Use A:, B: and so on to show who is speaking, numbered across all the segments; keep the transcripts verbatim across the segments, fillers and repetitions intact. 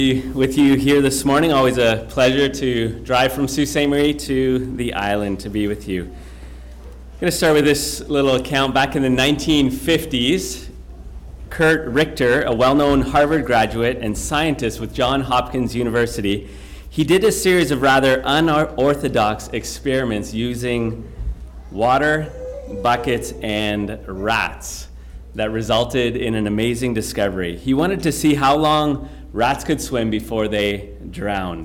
A: With you here this morning. Always a pleasure to drive from Sault Ste. Marie to the island to be with you. I'm going to start with this little account. Back in the nineteen fifties, Kurt Richter, a well-known Harvard graduate and scientist with Johns Hopkins University, he did a series of rather unorthodox experiments using water, buckets, and rats that resulted in an amazing discovery. He wanted to see how long rats could swim before they drowned.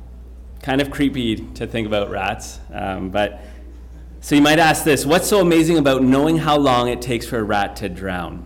A: Kind of creepy to think about rats, um, but so you might ask this: what's so amazing about knowing how long it takes for a rat to drown?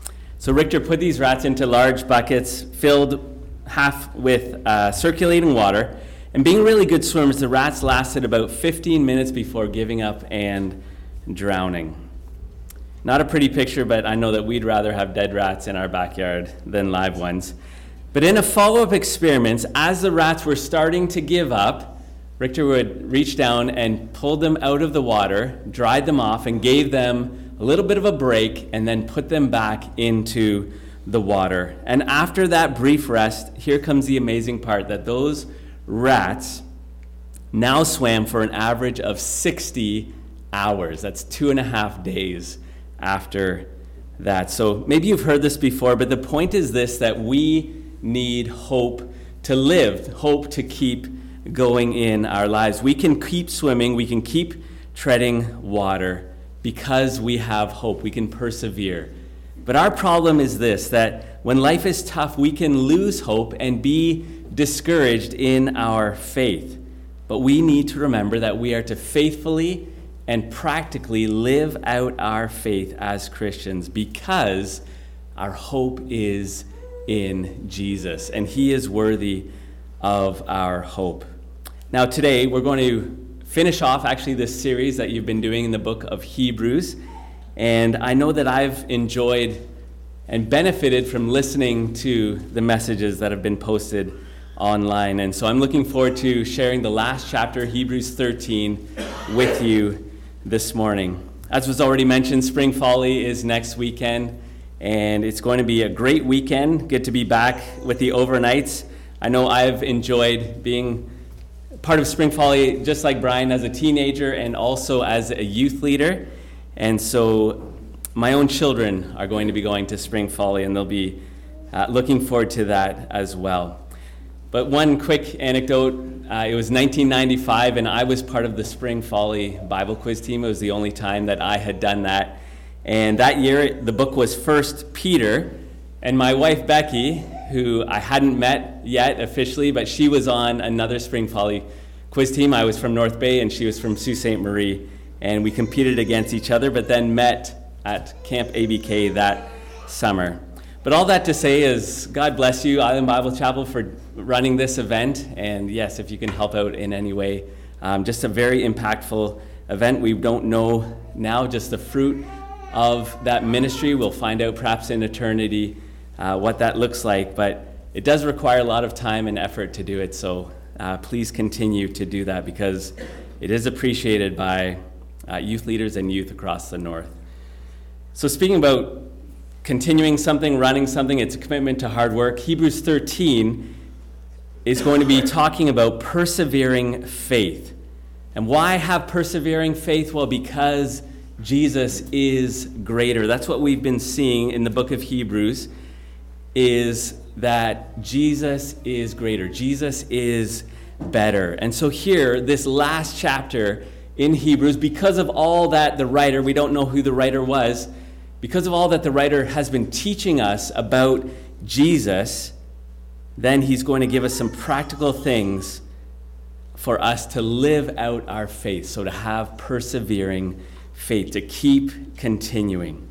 A: So Richter put these rats into large buckets filled half with uh, circulating water, and being really good swimmers, the rats lasted about fifteen minutes before giving up and drowning. Not a pretty picture, but I know that we'd rather have dead rats in our backyard than live ones. But in a follow-up experiment, as the rats were starting to give up, Richter would reach down and pull them out of the water, dried them off, and gave them a little bit of a break, and then put them back into the water. And after that brief rest, here comes the amazing part, that those rats now swam for an average of sixty hours. That's two and a half days after that. So maybe you've heard this before, but the point is this, that we need hope to live, hope to keep going in our lives. We can keep swimming, we can keep treading water because we have hope, we can persevere. But our problem is this, that when life is tough, we can lose hope and be discouraged in our faith. But we need to remember that we are to faithfully and practically live out our faith as Christians because our hope is in Jesus, and he is worthy of our hope. Now today we're going to finish off actually this series that you've been doing in the book of Hebrews, and I know that I've enjoyed and benefited from listening to the messages that have been posted online, and so I'm looking forward to sharing the last chapter, Hebrews thirteen, with you this morning. As was already mentioned, Spring Folly is next weekend, and it's going to be a great weekend. Good to be back with the overnights. I know I've enjoyed being part of Spring Folly just like Brian as a teenager and also as a youth leader. And so my own children are going to be going to Spring Folly, and they'll be uh, looking forward to that as well. But one quick anecdote, uh, it was nineteen ninety-five, and I was part of the Spring Folly Bible quiz team. It was the only time that I had done that. And that year, the book was First Peter, and my wife, Becky, who I hadn't met yet officially, but she was on another Spring Folly quiz team. I was from North Bay, and she was from Sault Ste. Marie, and we competed against each other, but then met at Camp A B K that summer. But all that to say is, God bless you, Island Bible Chapel, for running this event, and yes, if you can help out in any way, um, just a very impactful event. We don't know now just the fruit of that ministry. We'll find out perhaps in eternity uh, what that looks like, but it does require a lot of time and effort to do it, so uh, please continue to do that because it is appreciated by uh, youth leaders and youth across the north. So speaking about continuing something, running something, it's a commitment to hard work. Hebrews thirteen is going to be talking about persevering faith. And why have persevering faith? Well, because Jesus is greater. That's what we've been seeing in the book of Hebrews, is that Jesus is greater. Jesus is better. And so here, this last chapter in Hebrews, because of all that the writer, we don't know who the writer was, because of all that the writer has been teaching us about Jesus, then he's going to give us some practical things for us to live out our faith, so to have persevering faith, to keep continuing.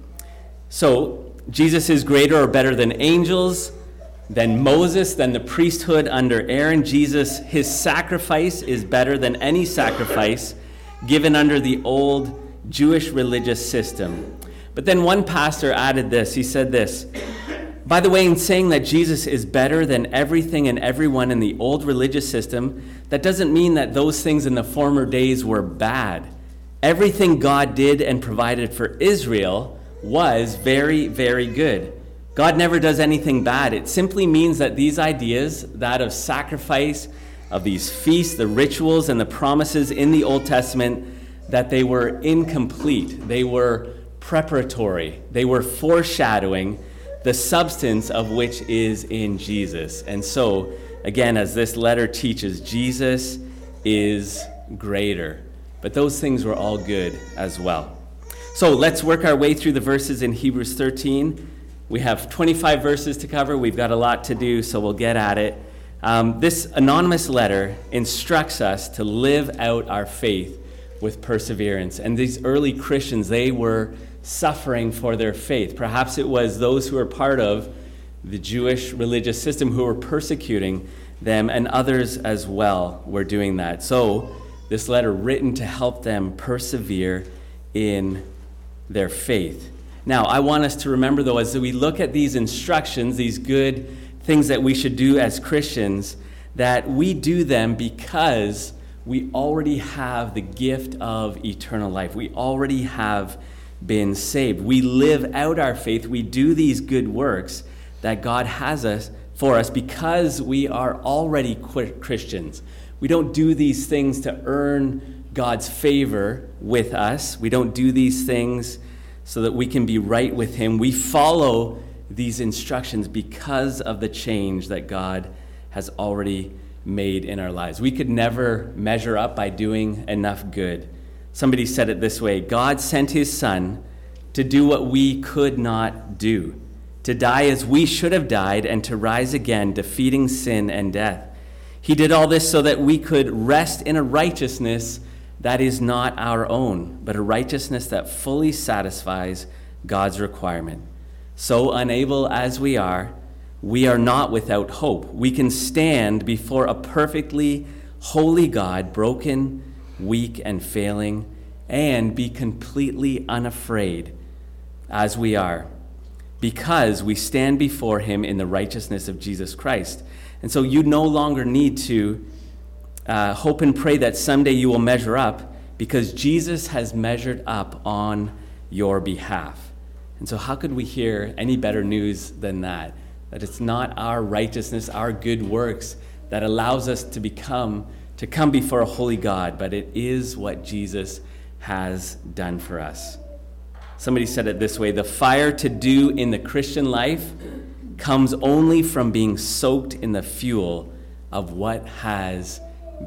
A: So, Jesus is greater or better than angels, than Moses, than the priesthood under Aaron. Jesus, his sacrifice is better than any sacrifice given under the old Jewish religious system. But then one pastor added this. He said this: by the way, in saying that Jesus is better than everything and everyone in the old religious system, that doesn't mean that those things in the former days were bad. Everything God did and provided for Israel was very, very good. God never does anything bad. It simply means that these ideas, that of sacrifice, of these feasts, the rituals, and the promises in the Old Testament, that they were incomplete. They were preparatory. They were foreshadowing the substance of which is in Jesus. And so, again, as this letter teaches, Jesus is greater. But those things were all good as well. So let's work our way through the verses in Hebrews thirteen. We have twenty-five verses to cover. We've got a lot to do, so we'll get at it. Um, this anonymous letter instructs us to live out our faith with perseverance. And these early Christians, they were suffering for their faith. Perhaps it was those who were part of the Jewish religious system who were persecuting them, and others as well were doing that. So this letter written to help them persevere in their faith. Now, I want us to remember, though, as we look at these instructions, these good things that we should do as Christians, that we do them because we already have the gift of eternal life. We already have been saved. We live out our faith. We do these good works that God has us for us because we are already Christians. We don't do these things to earn God's favor with us. We don't do these things so that we can be right with him. We follow these instructions because of the change that God has already made in our lives. We could never measure up by doing enough good. Somebody said it this way: God sent his son to do what we could not do, to die as we should have died, and to rise again, defeating sin and death. He did all this so that we could rest in a righteousness that is not our own, but a righteousness that fully satisfies God's requirement. So unable as we are, we are not without hope. We can stand before a perfectly holy God, broken, weak, and failing, and be completely unafraid as we are, because we stand before him in the righteousness of Jesus Christ. And so you no longer need to uh, hope and pray that someday you will measure up, because Jesus has measured up on your behalf. And so how could we hear any better news than that? That it's not our righteousness, our good works that allows us to become, to come before a holy God, but it is what Jesus has done for us. Somebody said it this way: the fire to do in the Christian life comes only from being soaked in the fuel of what has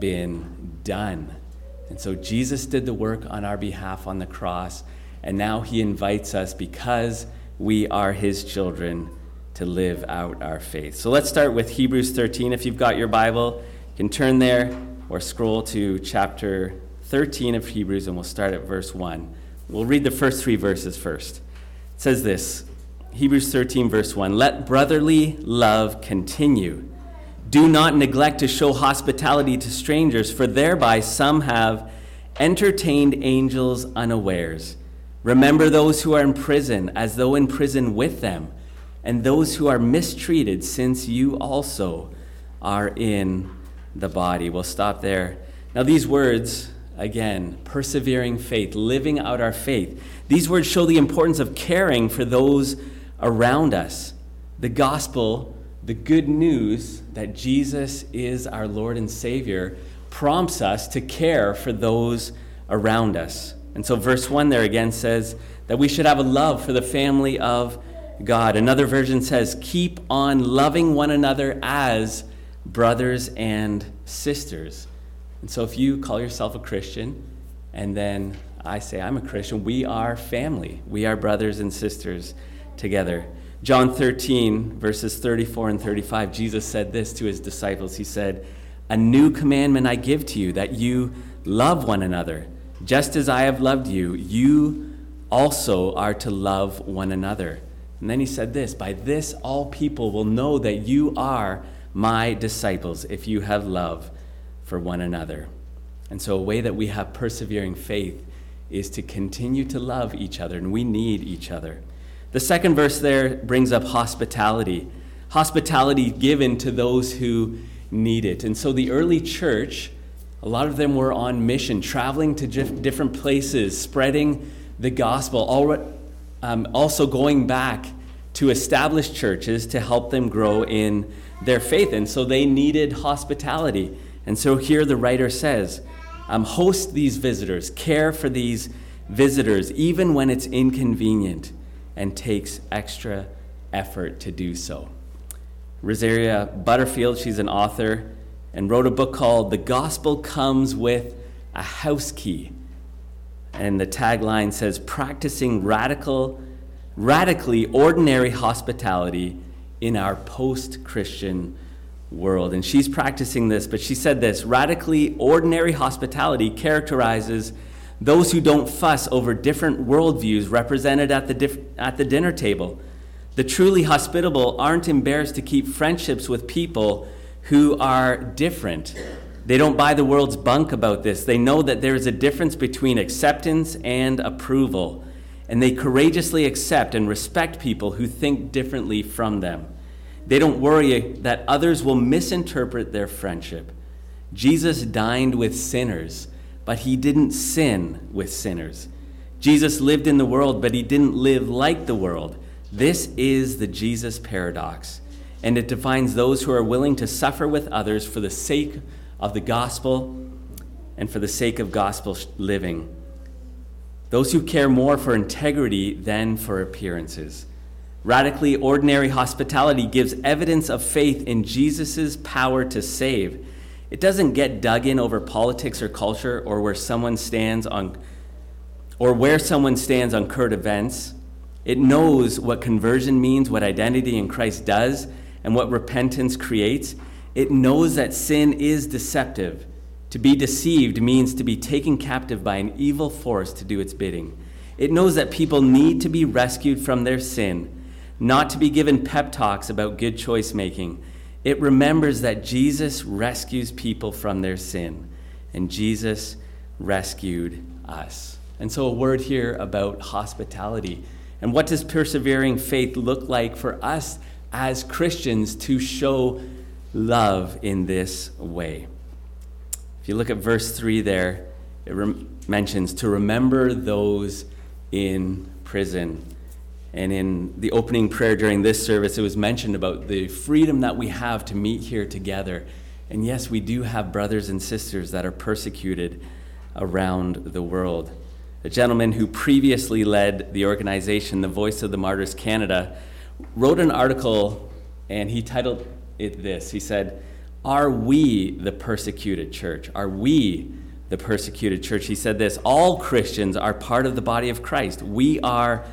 A: been done. And so Jesus did the work on our behalf on the cross, and now he invites us, because we are his children, to live out our faith. So let's start with Hebrews thirteen. If you've got your Bible, you can turn there or scroll to chapter thirteen of Hebrews, and we'll start at verse one. We'll read the first three verses first. It says this, Hebrews thirteen, verse one, "Let brotherly love continue. Do not neglect to show hospitality to strangers, for thereby some have entertained angels unawares. Remember those who are in prison, as though in prison with them, and those who are mistreated, since you also are in the body." We'll stop there. Now these words, again, persevering faith, living out our faith, these words show the importance of caring for those around us. The gospel, the good news that Jesus is our Lord and Savior, prompts us to care for those around us. And so verse one there again says that we should have a love for the family of God. Another version says, keep on loving one another as brothers and sisters. And so if you call yourself a Christian, and then I say I'm a Christian, we are family. We are brothers and sisters together. John thirteen, verses thirty-four and thirty-five, Jesus said this to his disciples. He said, "A new commandment I give to you, that you love one another. Just as I have loved you, you also are to love one another." And then he said this, "By this all people will know that you are my disciples, if you have love for one another." And so a way that we have persevering faith is to continue to love each other, and we need each other. The second verse there brings up hospitality. Hospitality given to those who need it. And so the early church, a lot of them were on mission, traveling to different places, spreading the gospel, also going back to establish churches to help them grow in their faith. And so they needed hospitality. And so here the writer says, um, host these visitors, care for these visitors, even when it's inconvenient and takes extra effort to do so. Rosaria Butterfield, she's an author, and wrote a book called The Gospel Comes with a House Key. And the tagline says, practicing radical, radically ordinary hospitality in our post-Christian world. And she's practicing this, but she said this, radically ordinary hospitality characterizes those who don't fuss over different worldviews represented at the diff- at the dinner table. The truly hospitable aren't embarrassed to keep friendships with people who are different. They don't buy the world's bunk about this. They know that there is a difference between acceptance and approval, and they courageously accept and respect people who think differently from them. They don't worry that others will misinterpret their friendship. Jesus dined with sinners, but he didn't sin with sinners. Jesus lived in the world, but he didn't live like the world. This is the Jesus paradox, and it defines those who are willing to suffer with others for the sake of the gospel and for the sake of gospel living. Those who care more for integrity than for appearances. Radically ordinary hospitality gives evidence of faith in Jesus' power to save. It doesn't get dug in over politics or culture or where someone stands on or where someone stands on current events. It knows what conversion means, what identity in Christ does, and what repentance creates. It knows that sin is deceptive. To be deceived means to be taken captive by an evil force to do its bidding. It knows that people need to be rescued from their sin, not to be given pep talks about good choice making. It remembers that Jesus rescues people from their sin, and Jesus rescued us. And so a word here about hospitality. And what does persevering faith look like for us as Christians to show love in this way? If you look at verse three there, it rem- mentions to remember those in prison. And in the opening prayer during this service, it was mentioned about the freedom that we have to meet here together. And yes, we do have brothers and sisters that are persecuted around the world. A gentleman who previously led the organization, the Voice of the Martyrs Canada, wrote an article, and he titled it this. He said, "Are we the persecuted church? Are we the persecuted church?" He said this, "All Christians are part of the body of Christ. We are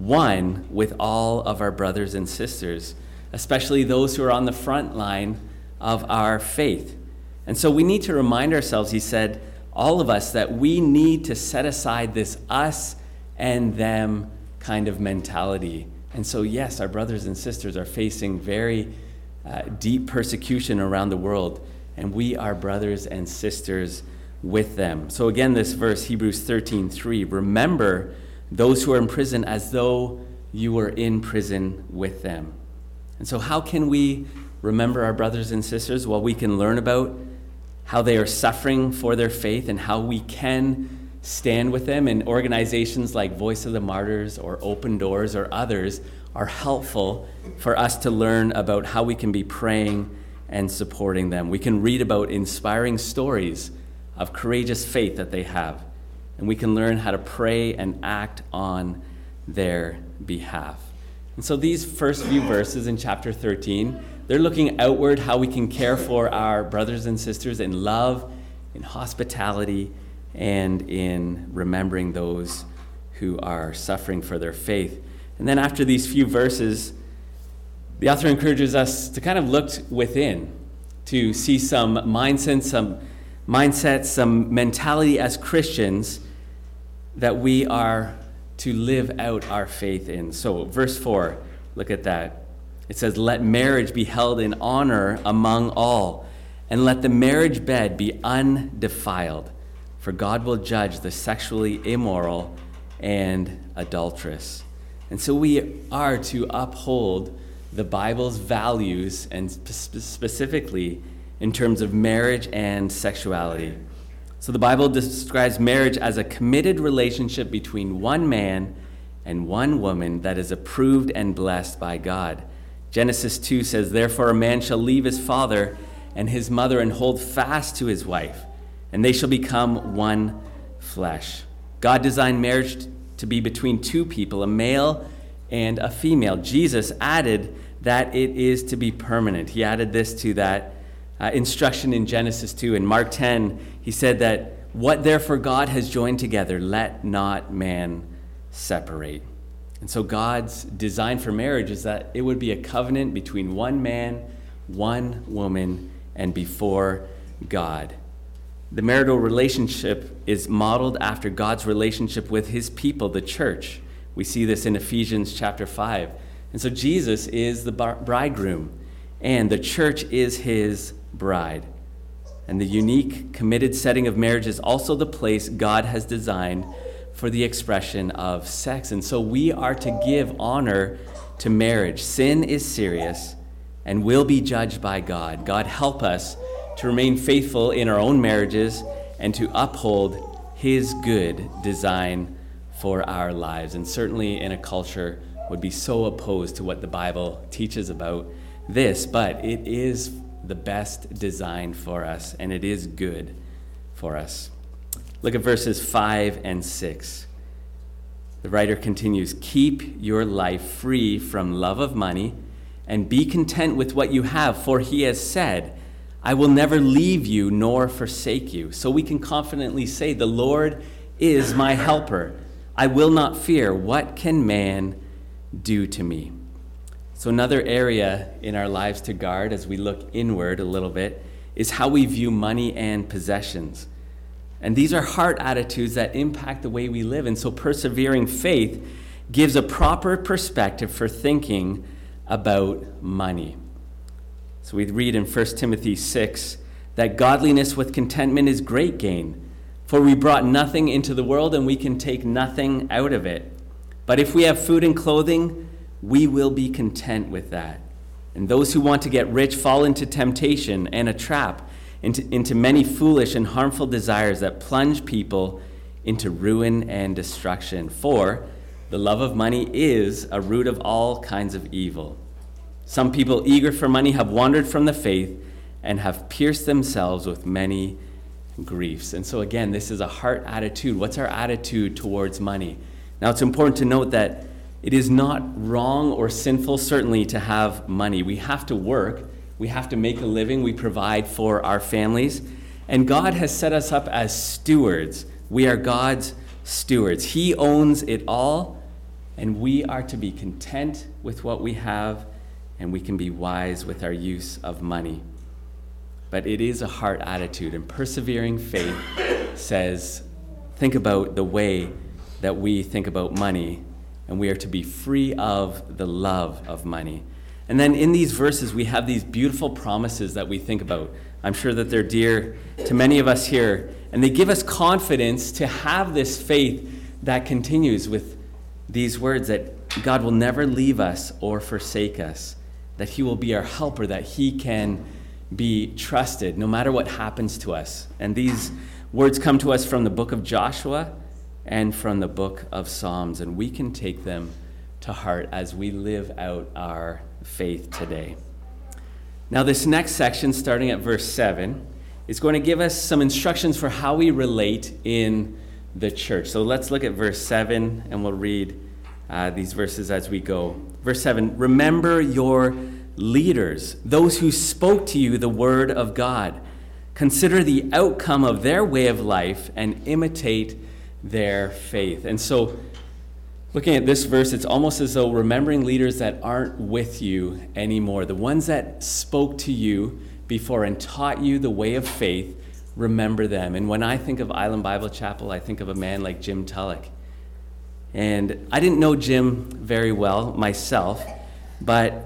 A: one with all of our brothers and sisters, especially those who are on the front line of our faith." And so we need to remind ourselves, he said, all of us, that we need to set aside this us and them kind of mentality. And so, yes, our brothers and sisters are facing very uh, deep persecution around the world, and we are brothers and sisters with them. So again, this verse, Hebrews thirteen three, remember those who are in prison as though you were in prison with them. And so how can we remember our brothers and sisters? Well, we can learn about how they are suffering for their faith and how we can stand with them. And organizations like Voice of the Martyrs or Open Doors or others are helpful for us to learn about how we can be praying and supporting them. We can read about inspiring stories of courageous faith that they have, and we can learn how to pray and act on their behalf. And so these first few verses in chapter thirteen, they're looking outward, how we can care for our brothers and sisters in love, in hospitality, and in remembering those who are suffering for their faith. And then after these few verses, the author encourages us to kind of look within, to see some mindsets, some mindsets, some mentality as Christians that we are to live out our faith in. So verse four, look at that. It says, "Let marriage be held in honor among all, and let the marriage bed be undefiled, for God will judge the sexually immoral and adulterous." And so we are to uphold the Bible's values, and spe- specifically in terms of marriage and sexuality. So the Bible describes marriage as a committed relationship between one man and one woman that is approved and blessed by God. Genesis two says, therefore a man shall leave his father and his mother and hold fast to his wife, and they shall become one flesh. God designed marriage to be between two people, a male and a female. Jesus added that it is to be permanent. He added this to that uh, instruction in Genesis two. In Mark ten, he said that what therefore God has joined together, let not man separate. And so God's design for marriage is that it would be a covenant between one man, one woman, and before God. The marital relationship is modeled after God's relationship with his people, the church. We see this in Ephesians chapter five. And so Jesus is the bridegroom, and the church is his bride. And the unique, committed setting of marriage is also the place God has designed for the expression of sex. And so we are to give honor to marriage. Sin is serious and will be judged by God. God, help us to remain faithful in our own marriages and to uphold his good design for our lives. And certainly in a culture would be so opposed to what the Bible teaches about this, but it is the best design for us, and it is good for us. Look at verses five and six. The writer continues, keep your life free from love of money and be content with what you have, for he has said, I will never leave you nor forsake you. So we can confidently say, the Lord is my helper. I will not fear. What can man do to me? So another area in our lives to guard as we look inward a little bit is how we view money and possessions. And these are heart attitudes that impact the way we live. And so persevering faith gives a proper perspective for thinking about money. So we read in First Timothy six that godliness with contentment is great gain, for we brought nothing into the world and we can take nothing out of it. But if we have food and clothing, we will be content with that. And those who want to get rich fall into temptation and a trap, into, into many foolish and harmful desires that plunge people into ruin and destruction. For the love of money is a root of all kinds of evil. Some people eager for money have wandered from the faith and have pierced themselves with many griefs. And so again, this is a heart attitude. What's our attitude towards money? Now, it's important to note that it is not wrong or sinful, certainly, to have money. We have to work. We have to make a living. We provide for our families. And God has set us up as stewards. We are God's stewards. He owns it all, and we are to be content with what we have, and we can be wise with our use of money. But it is a heart attitude, and persevering faith says, think about the way that we think about money, and we are to be free of the love of money. And then in these verses, we have these beautiful promises that we think about. I'm sure that they're dear to many of us here, and they give us confidence to have this faith that continues with these words that God will never leave us or forsake us, that he will be our helper, that he can be trusted no matter what happens to us. And these words come to us from the book of Joshua and from the book of Psalms, and we can take them to heart as we live out our faith today. Now, this next section, starting at verse seven, is going to give us some instructions for how we relate in the church. So let's look at verse seven, and we'll read uh, these verses as we go. Verse seven, remember your leaders, those who spoke to you the word of God. Consider the outcome of their way of life and imitate their faith. And so, looking at this verse, it's almost as though remembering leaders that aren't with you anymore, the ones that spoke to you before and taught you the way of faith, remember them. And when I think of Island Bible Chapel, I think of a man like Jim Tulloch. And I didn't know Jim very well myself, but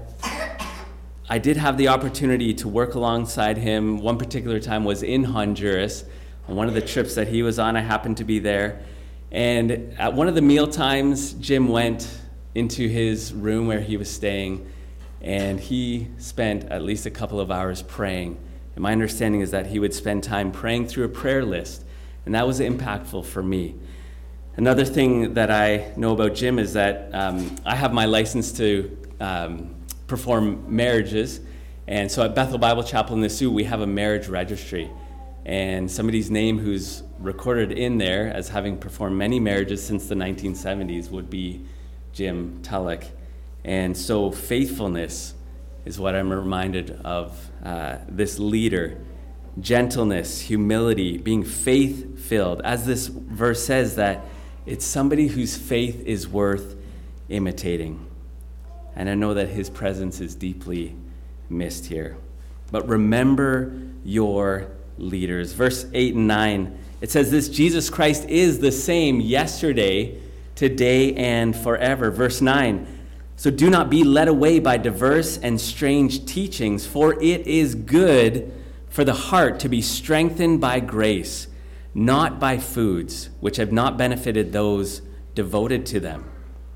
A: I did have the opportunity to work alongside him. One particular time was in Honduras. On one of the trips that he was on, I happened to be there. And at one of the meal times, Jim went into his room where he was staying, and he spent at least a couple of hours praying. And my understanding is that he would spend time praying through a prayer list, and that was impactful for me. Another thing that I know about Jim is that um, I have my license to um, perform marriages. And so at Bethel Bible Chapel in the Sioux, we have a marriage registry. And somebody's name who's recorded in there as having performed many marriages since the nineteen seventies would be Jim Tulloch. And so faithfulness is what I'm reminded of uh, this leader. Gentleness, humility, being faith-filled. As this verse says, that it's somebody whose faith is worth imitating. And I know that his presence is deeply missed here. But remember your leaders. Verse eight and nine, it says this: Jesus Christ is the same yesterday, today, and forever. Verse nine, so do not be led away by diverse and strange teachings, for it is good for the heart to be strengthened by grace, not by foods which have not benefited those devoted to them.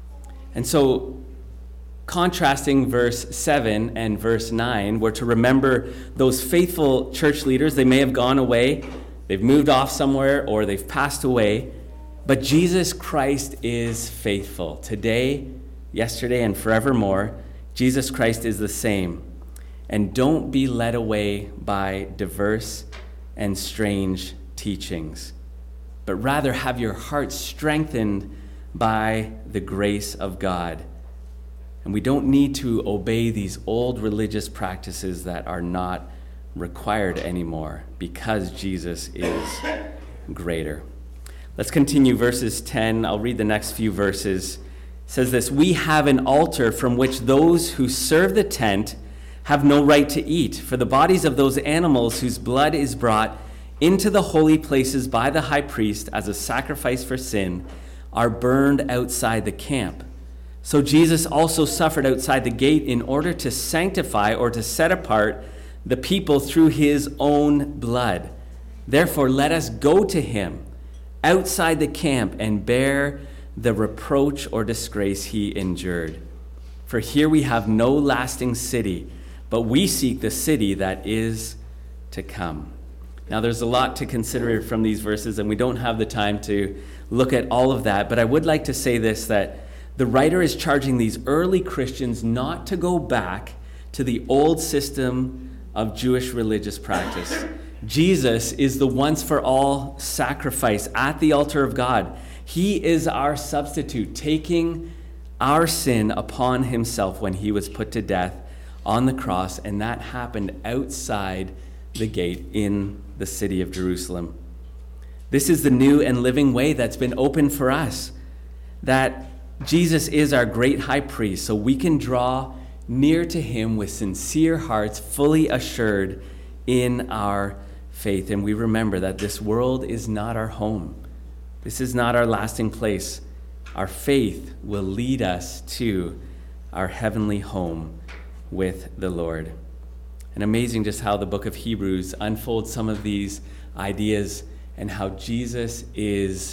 A: And so, contrasting verse seven and verse nine, we're to remember those faithful church leaders. They may have gone away, they've moved off somewhere, or they've passed away, but Jesus Christ is faithful. Today, yesterday, and forevermore, Jesus Christ is the same. And don't be led away by diverse and strange teachings, but rather have your heart strengthened by the grace of God. And we don't need to obey these old religious practices that are not required anymore because Jesus is greater. Let's continue verses ten. I'll read the next few verses. It says this: we have an altar from which those who serve the tent have no right to eat, for the bodies of those animals whose blood is brought into the holy places by the high priest as a sacrifice for sin are burned outside the camp. So Jesus also suffered outside the gate in order to sanctify or to set apart the people through his own blood. Therefore, let us go to him outside the camp and bear the reproach or disgrace he endured. For here we have no lasting city, but we seek the city that is to come. Now, there's a lot to consider from these verses, and we don't have the time to look at all of that, but I would like to say this, that the writer is charging these early Christians not to go back to the old system of Jewish religious practice. Jesus is the once-for-all sacrifice at the altar of God. He is our substitute, taking our sin upon himself when he was put to death on the cross, and that happened outside the gate in the city of Jerusalem. This is the new and living way that's been opened for us, that Jesus is our great high priest, so we can draw near to him with sincere hearts, fully assured in our faith. And we remember that this world is not our home. This is not our lasting place. Our faith will lead us to our heavenly home with the Lord. And amazing just how the book of Hebrews unfolds some of these ideas and how Jesus is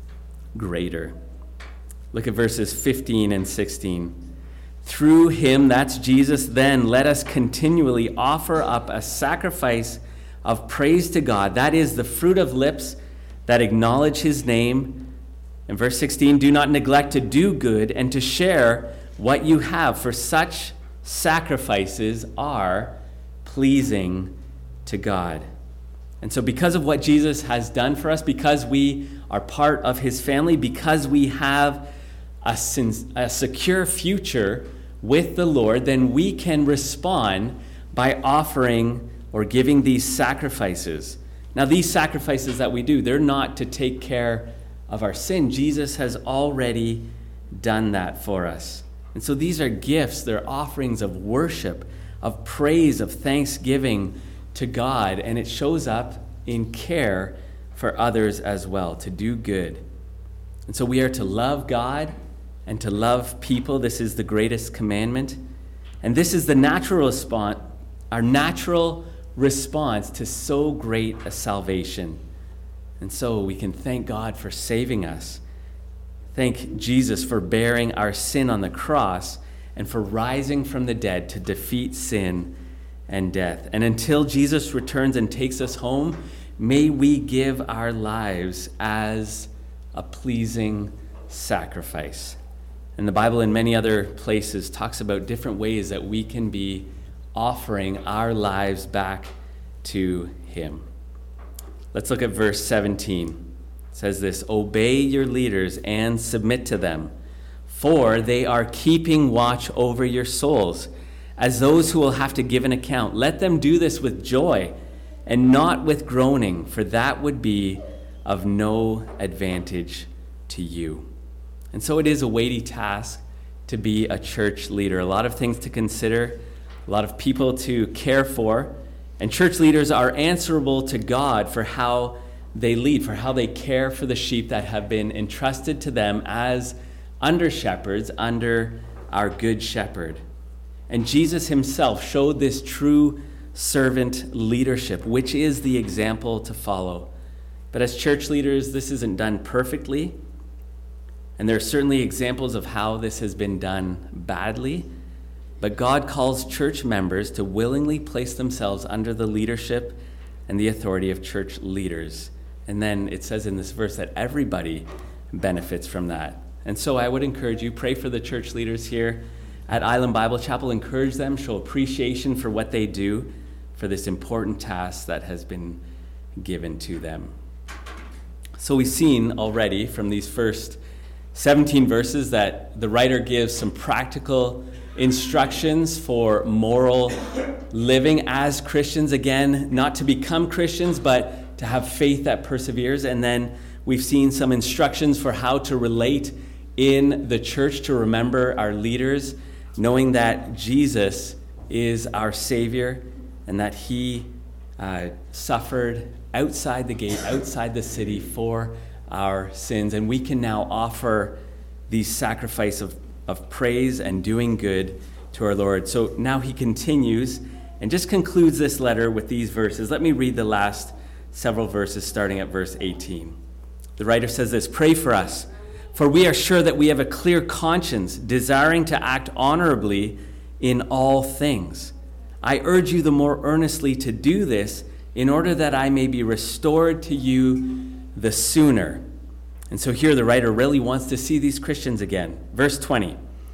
A: greater. Look at verses fifteen and sixteen. Through him, that's Jesus, then let us continually offer up a sacrifice of praise to God. That is the fruit of lips that acknowledge his name. In verse sixteen, do not neglect to do good and to share what you have, for such sacrifices are pleasing to God. And so because of what Jesus has done for us, because we are part of his family, because we have a, sin- a secure future with the Lord, then we can respond by offering or giving these sacrifices. Now, these sacrifices that we do, they're not to take care of our sin. Jesus has already done that for us. And so these are gifts, they're offerings of worship, of praise, of thanksgiving to God, and it shows up in care for others as well, to do good. And so we are to love God and to love people. This is the greatest commandment. And this is the natural response, our natural response to so great a salvation. And so we can thank God for saving us. Thank Jesus for bearing our sin on the cross and for rising from the dead to defeat sin and death. And until Jesus returns and takes us home, may we give our lives as a pleasing sacrifice. And the Bible in many other places talks about different ways that we can be offering our lives back to him. Let's look at verse seventeen. It says this, "Obey your leaders and submit to them, for they are keeping watch over your souls, as those who will have to give an account. Let them do this with joy and not with groaning, for that would be of no advantage to you." And so it is a weighty task to be a church leader. A lot of things to consider, a lot of people to care for, and church leaders are answerable to God for how they lead, for how they care for the sheep that have been entrusted to them as under shepherds, under our good shepherd. And Jesus himself showed this true servant leadership, which is the example to follow. But as church leaders, this isn't done perfectly. And there are certainly examples of how this has been done badly. But God calls church members to willingly place themselves under the leadership and the authority of church leaders. And then it says in this verse that everybody benefits from that. And so I would encourage you, pray for the church leaders here at Island Bible Chapel. Encourage them, show appreciation for what they do, for this important task that has been given to them. So we've seen already from these first seventeen verses that the writer gives some practical instructions for moral living as Christians. Again, not to become Christians, but to have faith that perseveres. And then we've seen some instructions for how to relate in the church, to remember our leaders, knowing that Jesus is our Savior and that he uh, suffered outside the gate, outside the city for our sins. And we can now offer these sacrifice of, of praise and doing good to our Lord. So now he continues and just concludes this letter with these verses. Let me read the last several verses starting at verse eighteen. The writer says this, "Pray for us, for we are sure that we have a clear conscience, desiring to act honorably in all things. I urge you the more earnestly to do this in order that I may be restored to you the sooner." And so here the writer really wants to see these Christians again. Verse twenty,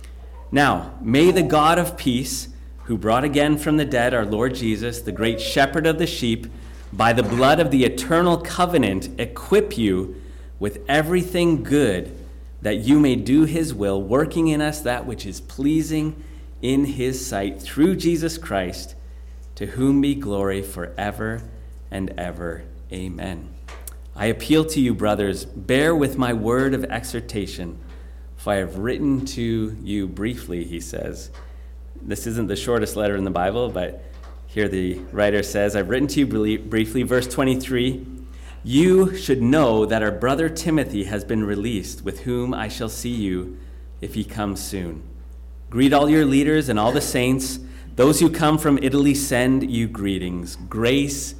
A: "Now may the God of peace, who brought again from the dead our Lord Jesus, the great shepherd of the sheep, by the blood of the eternal covenant, equip you with everything good, that you may do his will, working in us that which is pleasing in his sight, through Jesus Christ, to whom be glory forever and ever. Amen. I appeal to you, brothers, bear with my word of exhortation, for I have written to you briefly," he says. This isn't the shortest letter in the Bible, but here the writer says, "I've written to you briefly," verse twenty-three, "You should know that our brother Timothy has been released, with whom I shall see you if he comes soon. Greet all your leaders and all the saints. Those who come from Italy send you greetings. Grace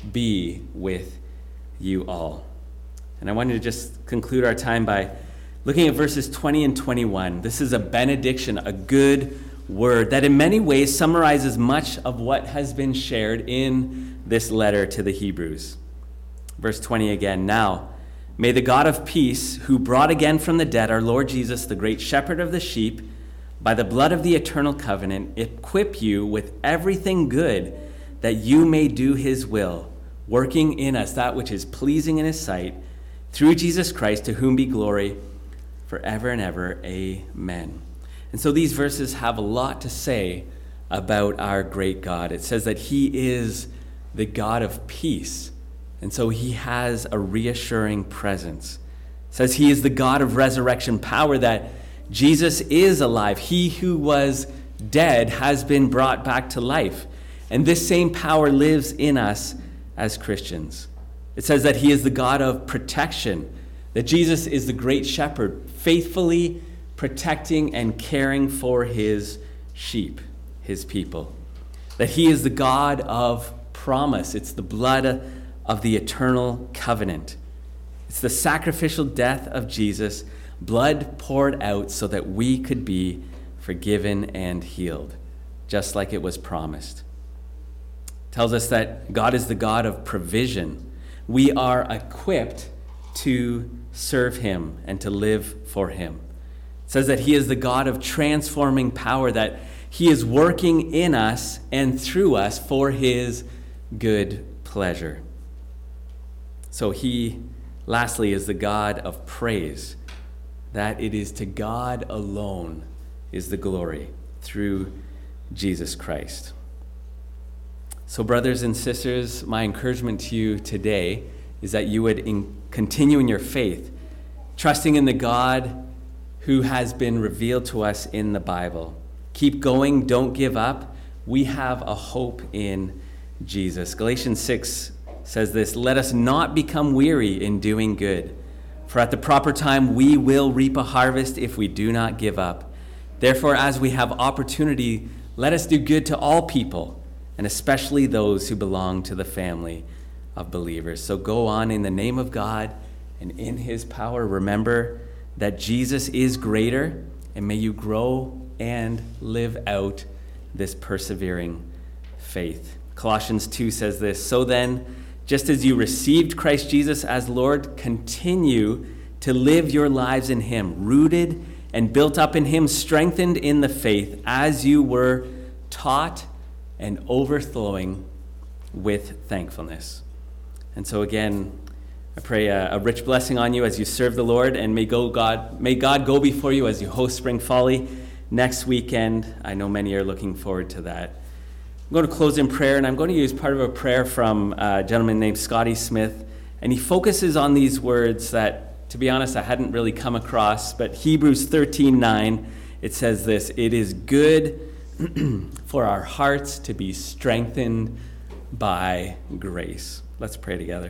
A: be with you all." And I wanted to just conclude our time by looking at verses twenty and twenty-one. This is a benediction, a good word that in many ways summarizes much of what has been shared in this letter to the Hebrews. Verse twenty again, "Now may the God of peace, who brought again from the dead our Lord Jesus, the great shepherd of the sheep, by the blood of the eternal covenant, equip you with everything good, that you may do his will, working in us that which is pleasing in his sight, through Jesus Christ, to whom be glory forever and ever. Amen." And so these verses have a lot to say about our great God. It says that he is the God of peace, and so he has a reassuring presence. It says he is the God of resurrection power, that Jesus is alive. He who was dead has been brought back to life, and this same power lives in us as Christians. It says that he is the God of protection, that Jesus is the great shepherd, faithfully protecting and caring for his sheep, his people. That he is the God of promise. It's the blood of the eternal covenant. It's the sacrificial death of Jesus, blood poured out so that we could be forgiven and healed, just like it was promised. It tells us that God is the God of provision. We are equipped to serve him and to live for him. It says that he is the God of transforming power, that he is working in us and through us for his good pleasure. So he, lastly, is the God of praise, that it is to God alone is the glory through Jesus Christ. So brothers and sisters, my encouragement to you today is that you would in, continue in your faith, trusting in the God who has been revealed to us in the Bible. Keep going, don't give up. We have a hope in Jesus. Galatians six says this, "Let us not become weary in doing good, for at the proper time we will reap a harvest if we do not give up. Therefore, as we have opportunity, let us do good to all people, and especially those who belong to the family of believers." So go on in the name of God and in his power. Remember that Jesus is greater, and may you grow and live out this persevering faith. Colossians two says this, "So then, just as you received Christ Jesus as Lord, continue to live your lives in him, rooted and built up in him, strengthened in the faith as you were taught, and overflowing with thankfulness." And so again, I pray a, a rich blessing on you as you serve the Lord, and may go God, may God go before you as you host Spring Folly next weekend. I know many are looking forward to that. I'm going to close in prayer, and I'm going to use part of a prayer from a gentleman named Scotty Smith, and he focuses on these words that, to be honest, I hadn't really come across, but Hebrews thirteen nine, it says this, "It is good for our hearts to be strengthened by grace." Let's pray together.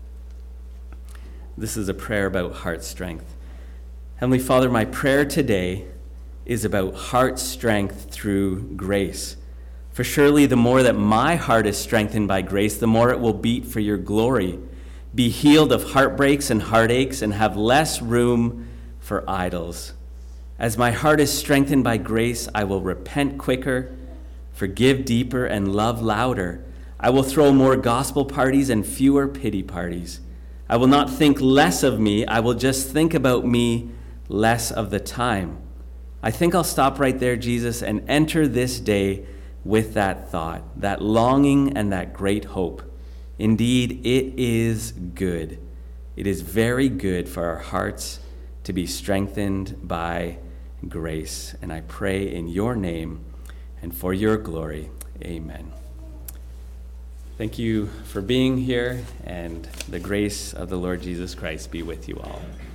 A: This is a prayer about heart strength. Heavenly Father, my prayer today is about heart strength through grace. For surely the more that my heart is strengthened by grace, the more it will beat for your glory, be healed of heartbreaks and heartaches, and have less room for idols. As my heart is strengthened by grace, I will repent quicker, forgive deeper, and love louder. I will throw more gospel parties and fewer pity parties. I will not think less of me. I will just think about me less of the time. I think I'll stop right there, Jesus, and enter this day with that thought, that longing, and that great hope. Indeed, it is good. It is very good for our hearts to be strengthened by grace. And I pray in your name and for your glory. Amen. Thank you for being here, and the grace of the Lord Jesus Christ be with you all.